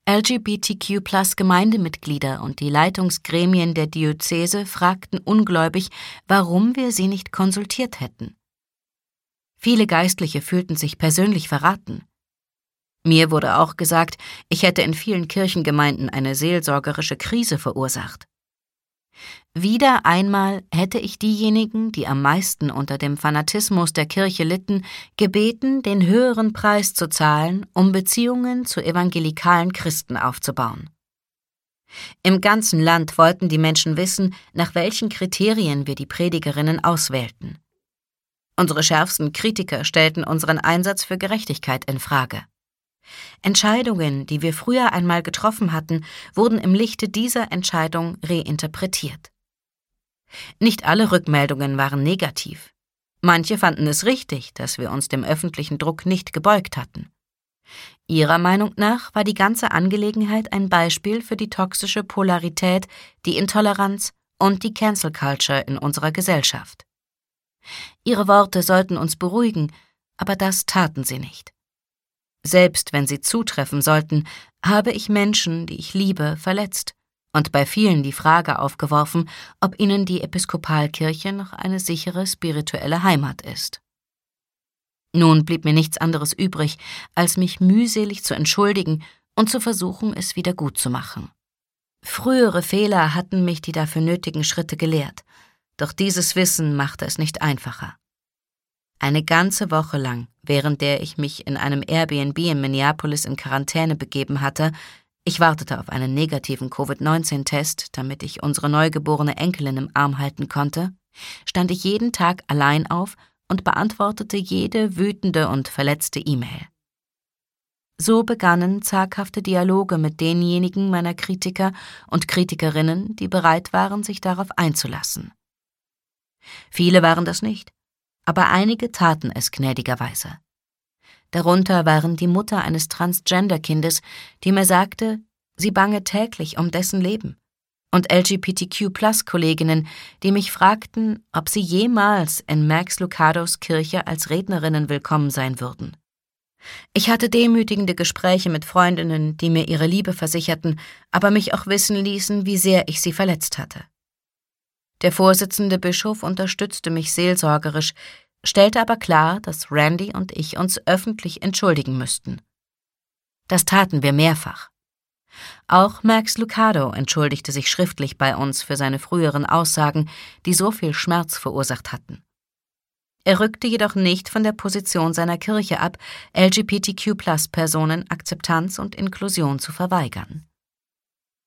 LGBTQ+-Gemeindemitglieder und die Leitungsgremien der Diözese fragten ungläubig, warum wir sie nicht konsultiert hätten. Viele Geistliche fühlten sich persönlich verraten. Mir wurde auch gesagt, ich hätte in vielen Kirchengemeinden eine seelsorgerische Krise verursacht. Wieder einmal hätte ich diejenigen, die am meisten unter dem Fanatismus der Kirche litten, gebeten, den höheren Preis zu zahlen, um Beziehungen zu evangelikalen Christen aufzubauen. Im ganzen Land wollten die Menschen wissen, nach welchen Kriterien wir die Predigerinnen auswählten. Unsere schärfsten Kritiker stellten unseren Einsatz für Gerechtigkeit in Frage. Entscheidungen, die wir früher einmal getroffen hatten, wurden im Lichte dieser Entscheidung reinterpretiert. Nicht alle Rückmeldungen waren negativ. Manche fanden es richtig, dass wir uns dem öffentlichen Druck nicht gebeugt hatten. Ihrer Meinung nach war die ganze Angelegenheit ein Beispiel für die toxische Polarität, die Intoleranz und die Cancel Culture in unserer Gesellschaft. Ihre Worte sollten uns beruhigen, aber das taten sie nicht. Selbst wenn sie zutreffen sollten, habe ich Menschen, die ich liebe, verletzt und bei vielen die Frage aufgeworfen, ob ihnen die Episkopalkirche noch eine sichere spirituelle Heimat ist. Nun blieb mir nichts anderes übrig, als mich mühselig zu entschuldigen und zu versuchen, es wieder gut zu machen. Frühere Fehler hatten mich die dafür nötigen Schritte gelehrt, doch dieses Wissen machte es nicht einfacher. Eine ganze Woche lang, während der ich mich in einem Airbnb in Minneapolis in Quarantäne begeben hatte, ich wartete auf einen negativen Covid-19-Test, damit ich unsere neugeborene Enkelin im Arm halten konnte, stand ich jeden Tag allein auf und beantwortete jede wütende und verletzte E-Mail. So begannen zaghafte Dialoge mit denjenigen meiner Kritiker und Kritikerinnen, die bereit waren, sich darauf einzulassen. Viele waren das nicht, aber einige taten es gnädigerweise. Darunter waren die Mutter eines Transgender-Kindes, die mir sagte, sie bange täglich um dessen Leben, und LGBTQ+-Kolleginnen, die mich fragten, ob sie jemals in Max Lucados Kirche als Rednerinnen willkommen sein würden. Ich hatte demütigende Gespräche mit Freundinnen, die mir ihre Liebe versicherten, aber mich auch wissen ließen, wie sehr ich sie verletzt hatte. Der Vorsitzende Bischof unterstützte mich seelsorgerisch, stellte aber klar, dass Randy und ich uns öffentlich entschuldigen müssten. Das taten wir mehrfach. Auch Max Lucado entschuldigte sich schriftlich bei uns für seine früheren Aussagen, die so viel Schmerz verursacht hatten. Er rückte jedoch nicht von der Position seiner Kirche ab, LGBTQ+-Personen Akzeptanz und Inklusion zu verweigern.